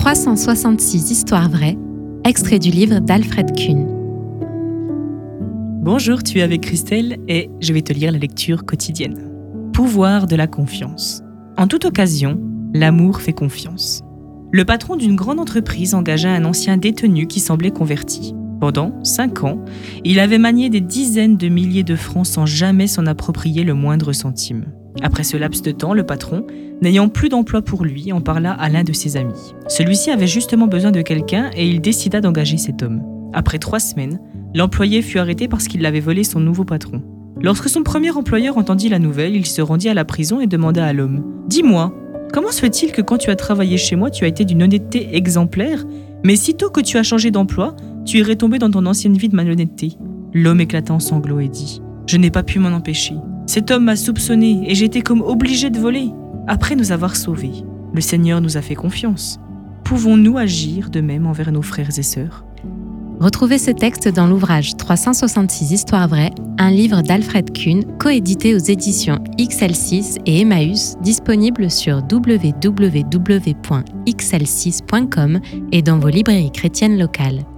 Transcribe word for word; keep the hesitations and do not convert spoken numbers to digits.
trois cent soixante-six histoires vraies, extrait du livre d'Alfred Kuhn. Bonjour, tu es avec Christelle et je vais te lire la lecture quotidienne. Pouvoir de la confiance. En toute occasion, l'amour fait confiance. Le patron d'une grande entreprise engagea un ancien détenu qui semblait converti. Pendant cinq ans, il avait manié des dizaines de milliers de francs sans jamais s'en approprier le moindre centime. Après ce laps de temps, le patron, n'ayant plus d'emploi pour lui, en parla à l'un de ses amis. Celui-ci avait justement besoin de quelqu'un et il décida d'engager cet homme. Après trois semaines, l'employé fut arrêté parce qu'il avait volé son nouveau patron. Lorsque son premier employeur entendit la nouvelle, il se rendit à la prison et demanda à l'homme « Dis-moi, comment se fait-il que quand tu as travaillé chez moi, tu as été d'une honnêteté exemplaire, mais sitôt que tu as changé d'emploi, tu es retombé dans ton ancienne vie de malhonnêteté ?» L'homme éclata en sanglots et dit « Je n'ai pas pu m'en empêcher. Cet homme m'a soupçonné et j'étais comme obligé de voler. Après nous avoir sauvés, le Seigneur nous a fait confiance. Pouvons-nous agir de même envers nos frères et sœurs ?» Retrouvez ce texte dans l'ouvrage trois cent soixante-six histoires vraies, un livre d'Alfred Kuhn, coédité aux éditions X L six et Emmaüs, disponible sur w w w point x l six point com et dans vos librairies chrétiennes locales.